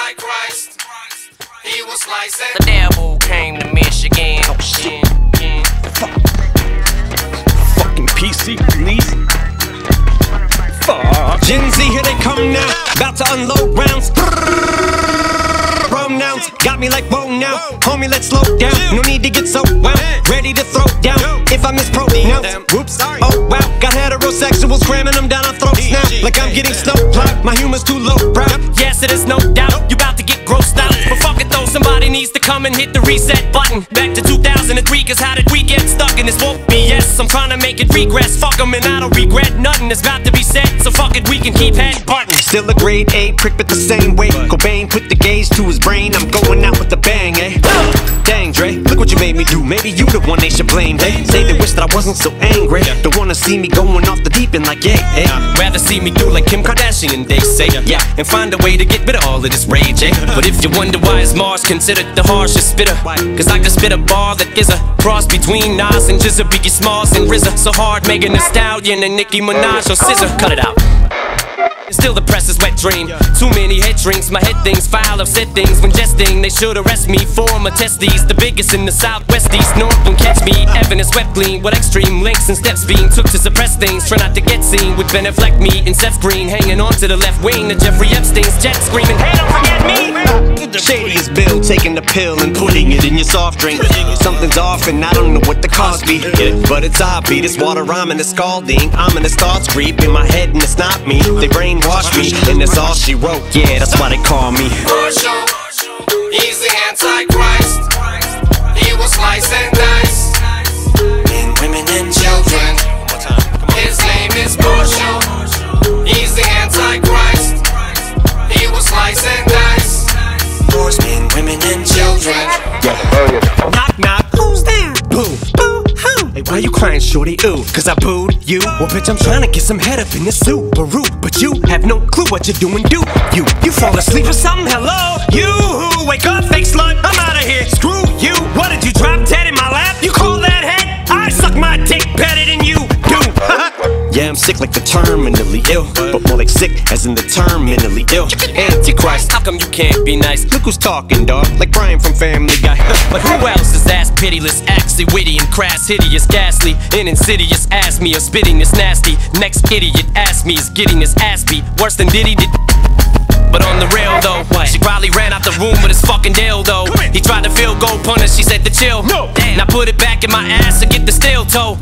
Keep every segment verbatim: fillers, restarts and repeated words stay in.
Antichrist. He was licensed. The devil came to Michigan. Oh shit. Fuck. Fucking P C police. Fuck. Gen Z, here they come now. About to unload rounds. Pronouns got me like whoa now. Homie, let's slow down. No need to get so wound. Ready to throw down. If I mispronounce, whoops. Oh wow. Got heterosexuals cramming them down our throats now. Like I'm getting snow plowed. My humor's too low brow. Yes, it is no doubt. You about to get grossed out. But fuck it though, somebody needs to come and hit the reset button. Back to two thousand three, cause how did we get stuck in this woke B S? I'm trying to make it regress. Fuck 'em and I don't regret nothing that's about to be said. So fuck it, we can keep head button. Still a grade A prick, but the same way. Cobain put the gauge to his brain. I'm going out with a bang, eh? Dang, Dre, look what you made me do. Maybe you the one they should blame, eh? Say they wish that I wasn't so angry. Don't wanna see me going off the deep end like, yeah, eh? Rather see me do like Kim Kardashian, they say, yeah. And find a way to get rid of all of this rage, eh? But if you wonder why is Mars considered the harshest spitter, cause I can spit a bar that is a cross between Nas and Jizza, Biggie Smalls and R Z A. So hard, Megan Thee Stallion and Nicki Minaj or Scissor. Cut it out. Still the press is wet dream. Too many head drinks, my head things foul. I've said things when jesting. They should arrest me for my testes. The biggest in the southwest east north won't catch me. Evan is swept clean with extreme links and steps being took to suppress things. Try not to get seen with Ben Affleck, me and Seth Green hanging on to the left wing. The Jeffrey Epstein's jet screaming, hey, don't forget me. Shadiest bill, taking the pill and putting it in your soft drink. Something's off and I don't know what the cause be, but it's obvious. This water rhyming is scalding. Ominous thoughts creep in my head and it's not me. They brainwash me and that's all she wrote. Yeah, that's why they call me Marshall. He's the Antichrist. He was sliced and diced. Men, women, and children. His name is Marshall. He's the Antichrist. He was sliced and diced. Men, women, and children. Yeah. Knock, knock, who's there? Boo, boo, hoo. Hey, why you crying, shorty? Ooh, cause I booed you. Well, bitch, I'm trying to get some head up in this Subaru, but you have no clue what you're doing, do you? You fall asleep or something? Hello? You, wake up, fake slut, I'm out of here. Screw you. What did you drop dead in my lap? You call that head? I suck my dick better than you do. Yeah, I'm sick like the terminally ill, but more like sick as in the term mentally ill. Antichrist, How come you can't be nice? look who's talking, dog, like Brian from Family Guy. But who else is ass pitiless, actually witty and crass, hideous, ghastly, and insidious? Ask me or spitting is nasty. Next idiot ask me is getting his ass beat worse than Diddy did. But on the real though, she probably ran out the room with his fucking dildo. He tried to field goal punish, she said to chill. No. Now put it back in my ass to get the steel toe.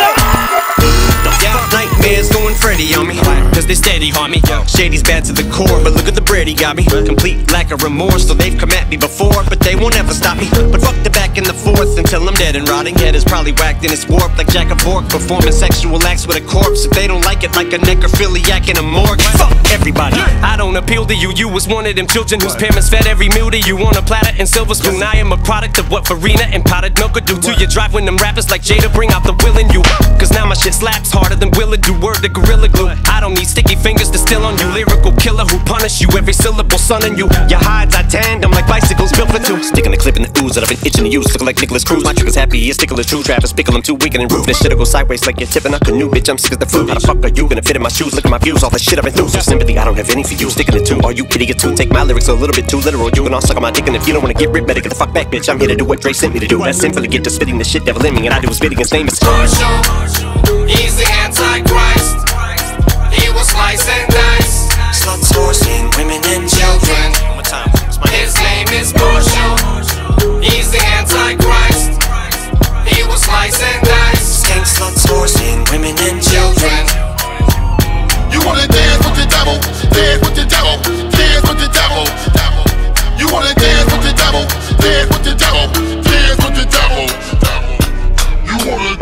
Nightmares going Freddy on me, cause they steady harm me. Shady's bad to the core, but look at the bread he got me. Complete lack of remorse, so they've come at me before, but they won't ever stop me. But fuck the back and the forth until I'm dead and rotting. Head is probably whacked and it's warped like Jack of Fork, performing sexual acts with a corpse. If they don't like it, like a necrophiliac in a morgue. Fuck everybody. I don't appeal to you, you was one of them children whose parents fed every meal to you on a platter and silver spoon. I am a product of what Farina and powdered milk could do to your drive when them rappers like Jada bring out the will in you. Cause now my shit slaps harder than Willa do. Word to Gorilla Glue. I don't need sticky fingers to steal on you. Lyrical killer who punish you every syllable, son in you. Your hides I tanned, I'm like bicycles built for two. Sticking the clip in the ooze that I've been itching to use. Looking like Nicholas Cruz, my trigger's happy, his stickle is true. Travis pickle, I'm too weak and roof. This shit'll go sideways like you're tipping a canoe. Bitch, I'm sick of the food. How the fuck are you gonna fit in my shoes? Look at my views, all the shit I've been through. So sympathy, I don't have any for you. Sticking it too, are you idiot too? Take my lyrics a little bit too literal. You can all suck on my dick, and if you don't wanna get ripped, better get the fuck back, bitch. I'm here to do what Dre sent me to do. That's sinfully get to spitting the shit devil in me, and I do is spitting his name is Marshall. He's the Antichrist. He was sliced and diced. Sluts, whores, men, women, and children. His name is Marshall. He's the Antichrist. He was sliced and diced. Skank, sluts, whores, men, women, and children. You wanna dance with the devil? Dance with the devil. Dance with the devil. You wanna dance with the devil? Dance with the devil. Dance with the devil. You wanna?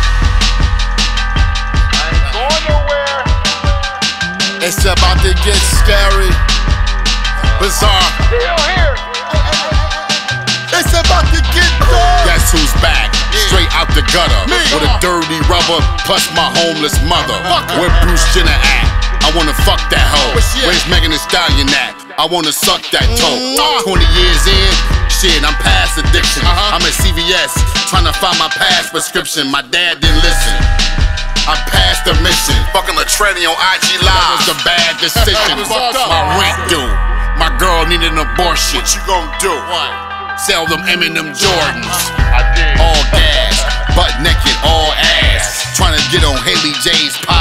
It's about to get scary, bizarre. Still here. It's about to get dark. Guess who's back? Straight out the gutter Me. With a dirty rubber, plus my homeless mother. Where Bruce Jenner at? I wanna fuck that hoe. Where's Megan Thee Stallion at? I wanna suck that toe. Mm. twenty years in, shit, I'm past addiction. Uh-huh. I'm at C V S, trying to find my past prescription. My dad didn't listen. I passed the mission. Fucking Latrelli on I G Live. That was a bad decision. My rent due. My girl need an abortion. What you gon' do? What? Sell them Eminem Jordans. I did. All gas, butt naked, all ass. Tryna get on Haley J's